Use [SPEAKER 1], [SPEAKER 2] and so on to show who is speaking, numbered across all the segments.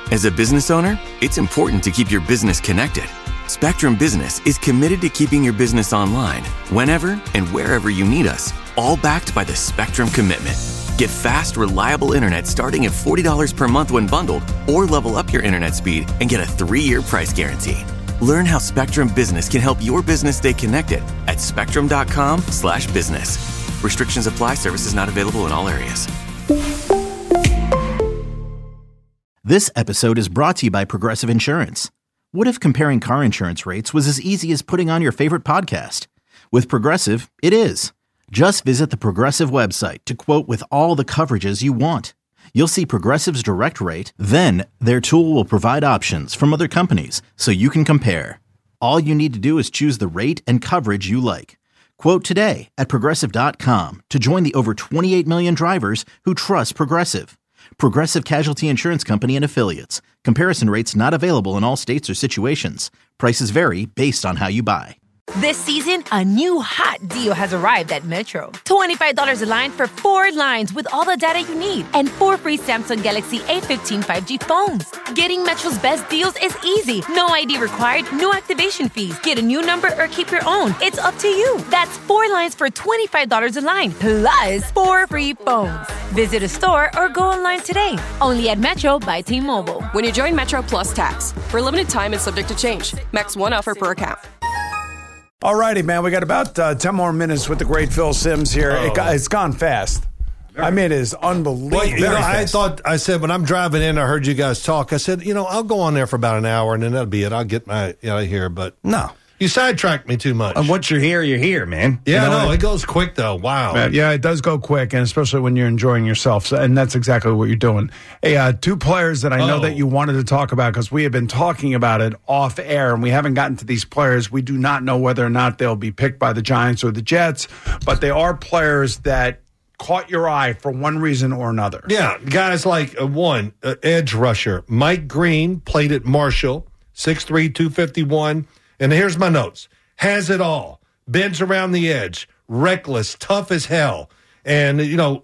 [SPEAKER 1] As a business owner, it's important to keep your business connected. Spectrum Business is committed to keeping your business online whenever and wherever you need us, all backed by the Spectrum Commitment. Get fast, reliable internet starting at $40 per month when bundled, or level up your internet speed and get a 3-year price guarantee. Learn how Spectrum Business can help your business stay connected at spectrum.com/business. Restrictions apply. Services not available in all areas.
[SPEAKER 2] This episode is brought to you by Progressive Insurance. What if comparing car insurance rates was as easy as putting on your favorite podcast? With Progressive, it is. Just visit the Progressive website to quote with all the coverages you want. You'll see Progressive's direct rate, then their tool will provide options from other companies so you can compare. All you need to do is choose the rate and coverage you like. Quote today at Progressive.com to join the over 28 million drivers who trust Progressive. Progressive Casualty Insurance Company and Affiliates. Comparison rates not available in all states or situations. Prices vary based on how you buy.
[SPEAKER 3] This season, a new hot deal has arrived at Metro. $25 a line for 4 lines with all the data you need and 4 free Samsung Galaxy A15 5G phones. Getting Metro's best deals is easy. No ID required, no activation fees. Get a new number or keep your own. It's up to you. That's 4 lines for $25 a line, plus 4 free phones. Visit a store or go online today. Only at Metro by T-Mobile.
[SPEAKER 4] When you join Metro Plus Tax, for a limited time and subject to change. Max 1 offer per account.
[SPEAKER 5] All righty, man. We got about 10 more minutes with the great Phil Simms here. It's gone fast. I mean, it is unbelievable.
[SPEAKER 6] Well, I said, when I'm driving in, I heard you guys talk. I said, I'll go on there for about an hour, and then that'll be it. I'll get my out of here. But
[SPEAKER 5] no.
[SPEAKER 6] You sidetracked me too much.
[SPEAKER 7] Once you're here, man.
[SPEAKER 6] Yeah, no, it goes quick, though. Wow.
[SPEAKER 5] Yeah, it does go quick, and especially when you're enjoying yourself. So, and that's exactly what you're doing. Hey, 2 players that I know that you wanted to talk about, because we have been talking about it off air, and we haven't gotten to these players. We do not know whether or not they'll be picked by the Giants or the Jets, but they are players that caught your eye for one reason or another.
[SPEAKER 6] Yeah, guys like edge rusher. Mike Green played at Marshall, 6'3", 251. And here's my notes. Has it all. Bends around the edge. Reckless. Tough as hell. And,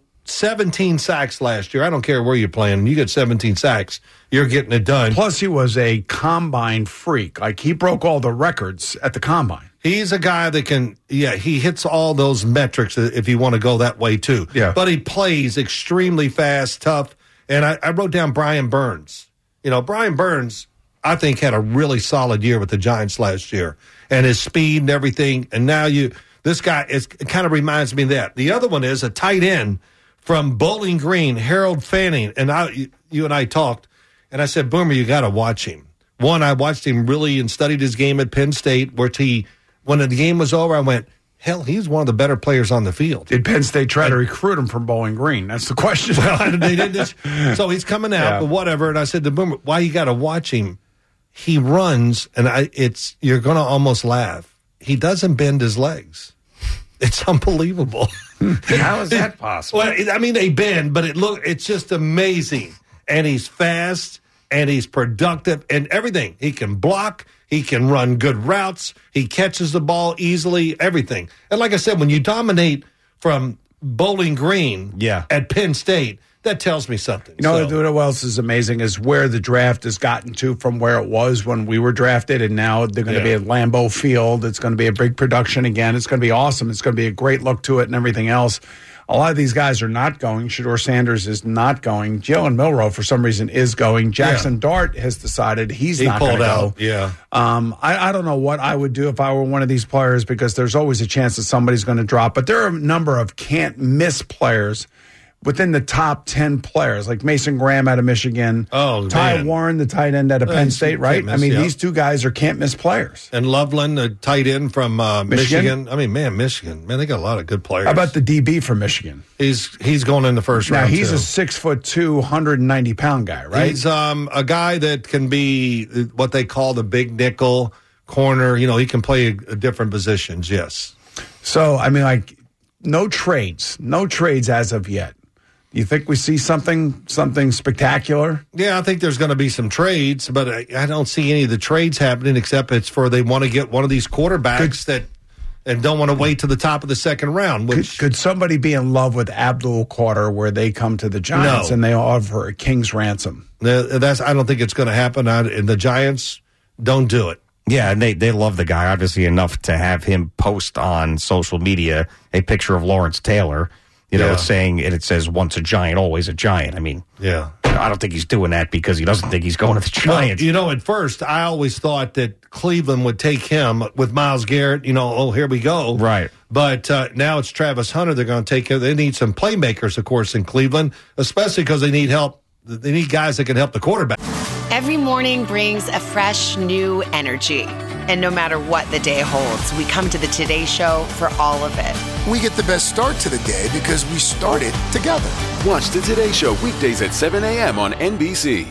[SPEAKER 6] 17 sacks last year. I don't care where you're playing. You get 17 sacks, you're getting it done.
[SPEAKER 5] Plus, he was a combine freak. Like, he broke all the records at the combine.
[SPEAKER 6] He's a guy that he hits all those metrics if you want to go that way, too.
[SPEAKER 5] Yeah.
[SPEAKER 6] But he plays extremely fast, tough. And I wrote down Brian Burns. Brian Burns, I think, had a really solid year with the Giants last year, and his speed and everything. And now this guy it kind of reminds me of that. The other one is a tight end from Bowling Green, Harold Fanning. And you and I talked, and I said, Boomer, you got to watch him. I watched him really and studied his game at Penn State, where when the game was over, I went, hell, he's one of the better players on the field.
[SPEAKER 5] Did Penn State try to recruit him from Bowling Green? That's the question.
[SPEAKER 6] Well, they didn't. So he's coming out, but whatever. And I said to Boomer, why you got to watch him? He runs, and you're going to almost laugh. He doesn't bend his legs. It's unbelievable.
[SPEAKER 7] How is that possible?
[SPEAKER 6] Well, they bend, but it's just amazing. And he's fast, and he's productive, and everything. He can block. He can run good routes. He catches the ball easily, everything. And like I said, when you dominate from Bowling Green at Penn State, that tells me something.
[SPEAKER 5] What else is amazing is where the draft has gotten to from where it was when we were drafted, and now they're going to be at Lambeau Field. It's going to be a big production again. It's going to be awesome. It's going to be a great look to it and everything else. A lot of these guys are not going. Shedeur Sanders is not going. Jalen Milroe, for some reason, is going. Jackson Dart has decided he's not going to go.
[SPEAKER 6] Yeah.
[SPEAKER 5] I don't know what I would do if I were one of these players, because there's always a chance that somebody's going to drop. But there are a number of can't-miss players within the top 10 players, like Mason Graham out of Michigan. Ty Warren, the tight end out of Penn State, right? These 2 guys are can't-miss players.
[SPEAKER 6] And Loveland, the tight end from Michigan. Michigan. Man, they got a lot of good players.
[SPEAKER 5] How about the DB from Michigan?
[SPEAKER 6] He's going in the first round,
[SPEAKER 5] Now, he's a 6'2", 190-pound guy, right?
[SPEAKER 6] He's a guy that can be what they call the big nickel corner. He can play different positions, yes.
[SPEAKER 5] So, no trades as of yet. You think we see something spectacular?
[SPEAKER 6] Yeah, I think there's going to be some trades, but I don't see any of the trades happening, except it's for they want to get one of these quarterbacks and don't want to wait to the top of the second round.
[SPEAKER 5] Could somebody be in love with Abdul Carter where they come to the Giants and they offer a king's ransom?
[SPEAKER 6] I don't think it's going to happen. And the Giants don't do it.
[SPEAKER 7] Yeah, and they love the guy, obviously, enough to have him post on social media a picture of Lawrence Taylor, saying, and it says, once a Giant, always a Giant. I mean, I don't think he's doing that because he doesn't think he's going to the Giants.
[SPEAKER 6] Well, at first, I always thought that Cleveland would take him with Myles Garrett, here we go.
[SPEAKER 7] Right.
[SPEAKER 6] But now it's Travis Hunter they're going to take care of. They need some playmakers, of course, in Cleveland, especially because they need help. They need guys that can help the quarterback.
[SPEAKER 8] Every morning brings a fresh, new energy. And no matter what the day holds, we come to the Today Show for all of it.
[SPEAKER 9] We get the best start to the day because we started together.
[SPEAKER 10] Watch the Today Show weekdays at 7 a.m. on NBC.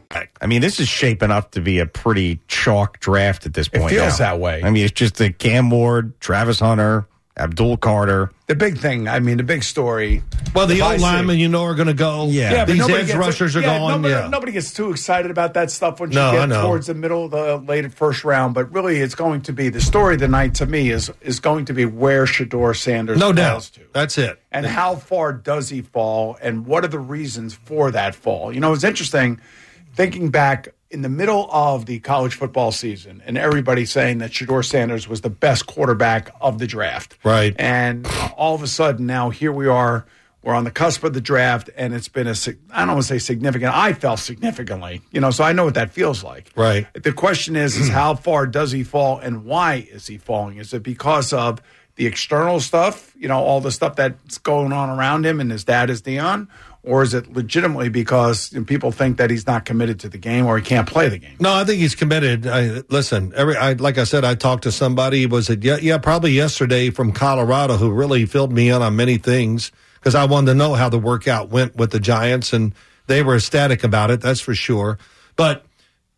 [SPEAKER 7] I mean, this is shaping up to be a pretty chalk draft at this point.
[SPEAKER 5] It feels that way.
[SPEAKER 7] I mean, it's just the Cam Ward, Travis Hunter, Abdul Carter.
[SPEAKER 5] The big thing, the big story.
[SPEAKER 6] Well, the old linemen, are going to go.
[SPEAKER 5] Yeah,
[SPEAKER 6] these edge rushers are going.
[SPEAKER 5] Nobody gets too excited about that stuff once you get towards the middle of the late first round. But really, it's going to be the story of the night to me is going to be where Shedeur Sanders falls to.
[SPEAKER 6] That's it.
[SPEAKER 5] And how far does he fall, and what are the reasons for that fall? It's interesting thinking back in the middle of the college football season and everybody saying that Shedeur Sanders was the best quarterback of the draft.
[SPEAKER 6] Right.
[SPEAKER 5] And all of a sudden now here we are, we're on the cusp of the draft, and it's been I don't want to say significant. I fell significantly, so I know what that feels like.
[SPEAKER 6] Right.
[SPEAKER 5] The question is how far does he fall and why is he falling? Is it because of the external stuff, all the stuff that's going on around him and his dad is Deion? Or is it legitimately because people think that he's not committed to the game or he can't play the game?
[SPEAKER 6] No, I think he's committed. Listen, like I said, I talked to somebody, probably yesterday from Colorado, who really filled me in on many things because I wanted to know how the workout went with the Giants, and they were ecstatic about it, that's for sure. But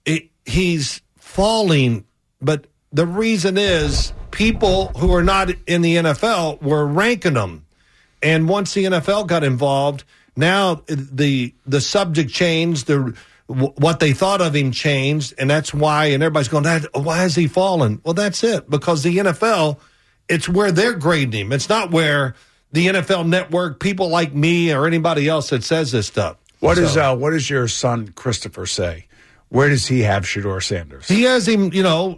[SPEAKER 6] he's falling, but the reason is people who are not in the NFL were ranking him. And once the NFL got involved, now the subject changed, what they thought of him changed, and that's why, and everybody's going, why has he fallen? Well, that's it, because the NFL, it's where they're grading him. It's not where the NFL Network, people like me or anybody else that says this stuff.
[SPEAKER 5] What does your son Christopher say? Where does he have Shedeur Sanders?
[SPEAKER 6] He has him,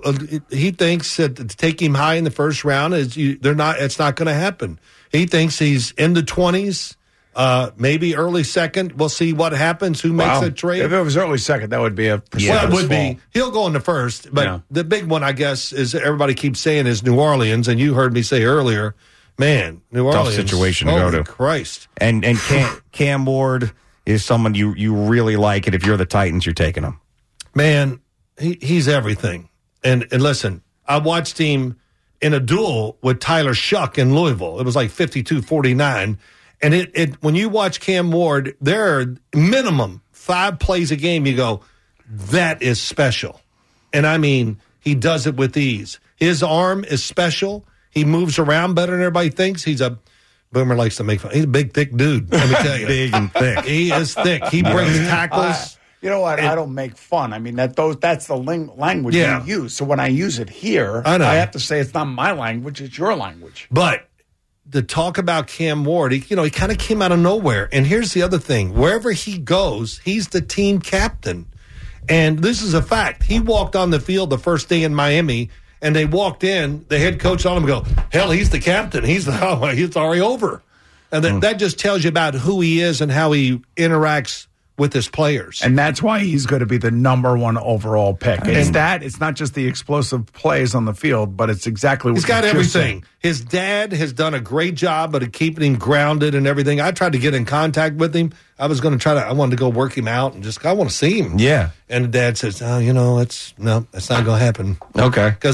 [SPEAKER 6] he thinks that to take him high in the first round it's not going to happen. He thinks he's in the 20s. Maybe early second. We'll see what happens. Who makes a trade?
[SPEAKER 5] If it was early second, that would be a
[SPEAKER 6] it would be. He'll go in the first, but the big one, I guess, is everybody keeps saying is New Orleans, and you heard me say earlier, man, New Orleans,
[SPEAKER 7] tough situation to go to.
[SPEAKER 6] Christ,
[SPEAKER 7] and Cam Ward is someone you really like, and if you're the Titans, you're taking him.
[SPEAKER 6] Man, he's everything. And listen, I watched him in a duel with Tyler Shuck in Louisville. It was like 52-49. And it when you watch Cam Ward, there are minimum 5 plays a game. You go, that is special. And I mean, he does it with ease. His arm is special. He moves around better than everybody thinks. Boomer likes to make fun. He's a big, thick dude. Let me tell you.
[SPEAKER 7] Big and thick.
[SPEAKER 6] He is thick. He brings tackles.
[SPEAKER 5] You know what? I don't make fun. I mean, that's the language you use. So when I use it here, I have to say it's not my language, it's your language.
[SPEAKER 6] But to talk about Cam Ward, he kind of came out of nowhere. And here's the other thing. Wherever he goes, he's the team captain. And this is a fact. He walked on the field the first day in Miami, and they walked in, the head coach on him and go, hell, he's the captain. It's already over. And that just tells you about who he is and how he interacts with his players.
[SPEAKER 5] And that's why he's going to be the number 1 overall pick. It's not just the explosive plays on the field, but it's exactly what
[SPEAKER 6] he's got everything. His dad has done a great job of keeping him grounded and everything. I tried to get in contact with him. I wanted to go work him out and I want to see him.
[SPEAKER 7] Yeah.
[SPEAKER 6] And the dad says, that's not going to happen.
[SPEAKER 7] Okay.
[SPEAKER 6] Because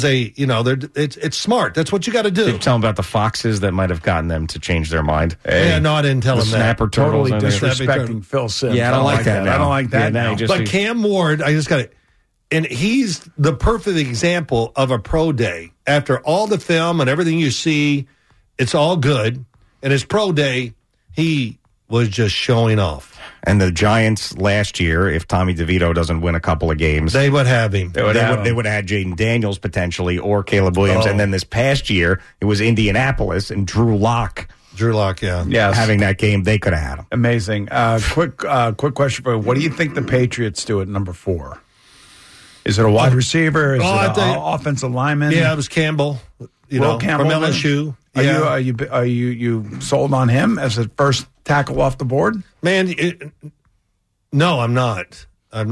[SPEAKER 6] it's smart. That's what you got to do.
[SPEAKER 7] Did you tell him about the foxes that might have gotten them to change their mind?
[SPEAKER 6] I didn't tell him that.
[SPEAKER 7] Snapper turtles.
[SPEAKER 5] Totally disrespecting Phil Simms.
[SPEAKER 7] Yeah, I don't like that.
[SPEAKER 5] I don't like that now.
[SPEAKER 6] But Cam Ward, I just got it. And he's the perfect example of a pro day. After all the film and everything you see, it's all good. And his pro day, he was just showing off.
[SPEAKER 7] And the Giants last year, if Tommy DeVito doesn't win a couple of games,
[SPEAKER 6] they would have him.
[SPEAKER 7] They would have had Jaden Daniels potentially or Caleb Williams. And then this past year, it was Indianapolis and Drew Lock
[SPEAKER 6] Drew Lock, yeah.
[SPEAKER 5] Yes.
[SPEAKER 7] Having that game, they could have had him.
[SPEAKER 5] Amazing. Quick question for you. What do you think the Patriots do at number 4? Is it a wide receiver? Is it an offensive lineman?
[SPEAKER 6] Yeah, it was Campbell. Campbell from LSU.
[SPEAKER 5] Are you sold on him as a first tackle off the board?
[SPEAKER 6] Man, no, I'm not.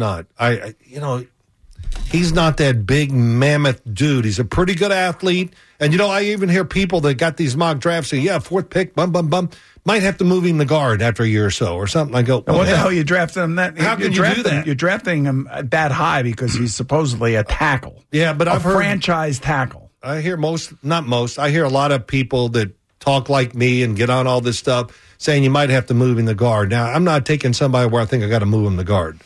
[SPEAKER 6] He's not that big mammoth dude. He's a pretty good athlete. And, I even hear people that got these mock drafts say, 4th pick, might have to move him the guard after a year or so or something. I go,
[SPEAKER 5] what the hell are you drafting him that?
[SPEAKER 6] How can you do that?
[SPEAKER 5] You're drafting him that high because he's supposedly a tackle.
[SPEAKER 6] Yeah, but I've heard
[SPEAKER 5] franchise tackle.
[SPEAKER 6] I hear I hear a lot of people that talk like me and get on all this stuff saying you might have to move him the guard. Now, I'm not taking somebody where I think I got to move him the guard.